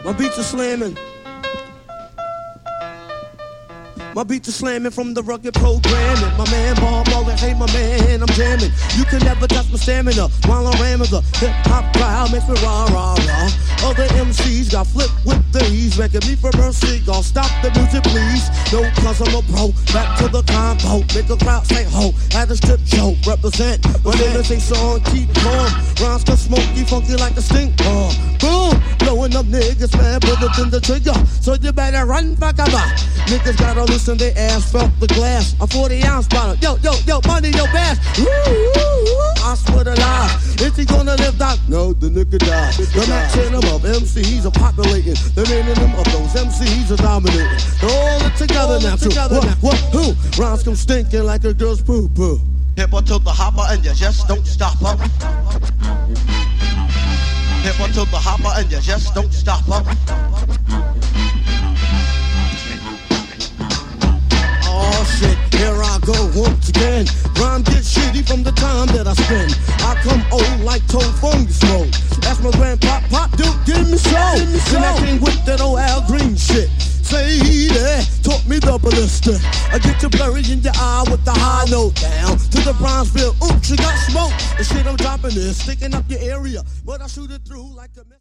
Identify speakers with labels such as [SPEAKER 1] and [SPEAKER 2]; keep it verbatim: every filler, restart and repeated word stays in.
[SPEAKER 1] My beats are slamming. My beats are slamming from the rugged programming. My man Bob Marley, hey my man, I'm jamming. You can never touch my stamina while I'm ramming. The hip-hop crowd makes me rah, rah, rah. Other M Cs got flipped with these, begging me for mercy. Gonna stop the music, please. No, cause I'm a pro. Back to the combo. Make a crowd say ho. At the strip show, represent. My name is a song, keep calm. Rhymes go smoky, funky like a stink bomb. Boom! Blowing up niggas, man, put it in the trigger. So you better run back about. Niggas gotta listen, their ass felt the glass. A forty ounce bottle. Yo, yo, yo, money, yo, bass. Woo, woo, woo. I swear to lie. Is he gonna live down? No, the nigga died. The maximum of M Cs are populating. The minimum of those M Cs are dominating. They're all it together all now. It together what, now. What, who? Rhymes come stinking like a girl's poo poo.
[SPEAKER 2] Hip on to the hopper and you just don't stop up. Hip on to the hopper and you just don't stop up.
[SPEAKER 1] Oh shit, here I go once again. Rhyme get shitty from the time that I spend. I come old like Toe Funky Smoke. That's my grandpa, pop, dude, give me so. Then I came with that old Al Green shit. Say that, taught me the ballistic. I get you blurry in your eye with the high note down to the Bronzeville. Oops, you got smoke. The shit I'm dropping is sticking up your area, but I shoot it through like a